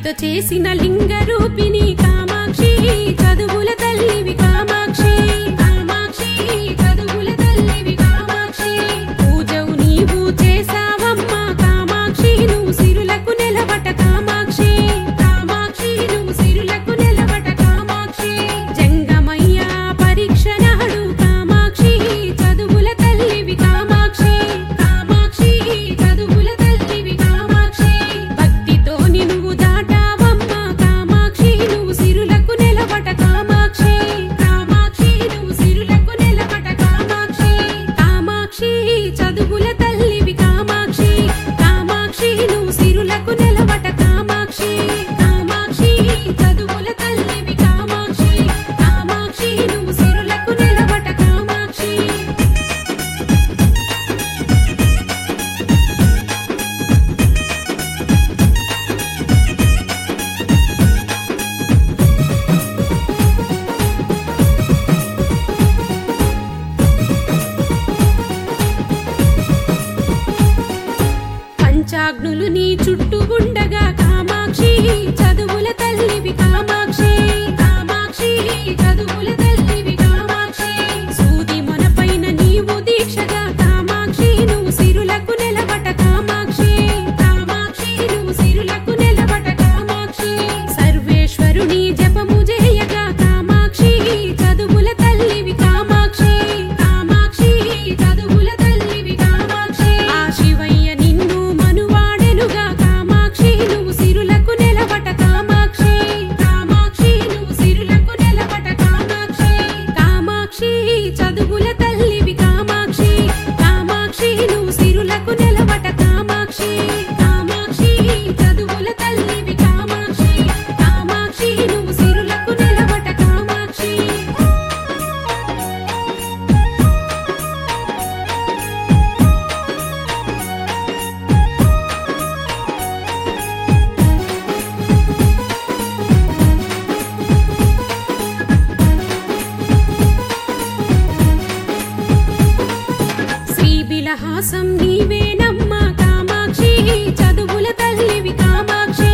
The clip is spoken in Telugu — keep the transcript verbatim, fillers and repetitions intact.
మట్టితో చేసిన లింగ రూపిణి కామాక్షి చదువుల తల్లివి కామాక్షి కామాక్షి చదువుల తల్లివి కామాక్షి పూజవు నీవు చేసావమ్మ కామాక్షి నువ్వు సిరులకు నిలబట కామాక్షి కామాక్షి నువ్వు సిరులకు నిలబట కామాక్షి జంగమయ్య పరీక్ష నాడు కామాక్షి చదువుల తల్లివి కామాక్షి కామాక్షి చదువుల తల్లివి కామాక్షి భక్తితో నిన్ను దాటావమ్మ కామాక్షి నువ్వు సిరులకు నిలబట కామాక్షి కామాక్షి నువ్వు సిరులకు నిలబట కామాక్షి కామాక్షి చదువుల తల్లివి కామాక్షి కామాక్షి నువ్వు సిరులకు నిలబట కామాక్షి కామాక్షి చదువుల తల్లివి కామాక్షి కామాక్షి నువ్వు సిరులకు నిలబట కామాక్షి పంచాగ్నులు నీ చుట్టూ ఉండగా కామాక్షి చదువుల తల్లివి కామాక్షి కామాక్షి చదువుల తల్లివి కామాక్షి సూది మొనపైన నీవు దీక్షగా కామాక్షి నువ్వు సిరులకు నిలబట కామాక్షి కామాక్షి నువ్వు సిరులకు నిలబట కామాక్షి సర్వేశ్వరుని జపము చేయగా కామాక్షి చదువుల తల్లివి కామాక్షి కామాక్షి చదువుల తల్లివి కామాక్షి ఆ శివయ్య నిన్ను మనువాడెనుగా కామాక్షి నువ్వు సిరులకు నిలబట కామాక్షి కామాక్షి నువ్వు సిరులకు నిలబట కామాక్షి కామాక్షి చదువుల తల్లివి కామాక్షి కామాక్షి నువ్వు సిరులకు నిలబట కామాక్షి కామాక్షి చదువుల తల్లివి కామాక్షి కామాక్షి నువ్వు సిరులకు నిలబట కామాక్షి శ్రీబిలహాసం నీవేనమ్మ కామాక్షి చదువుల తల్లివి కామాక్షి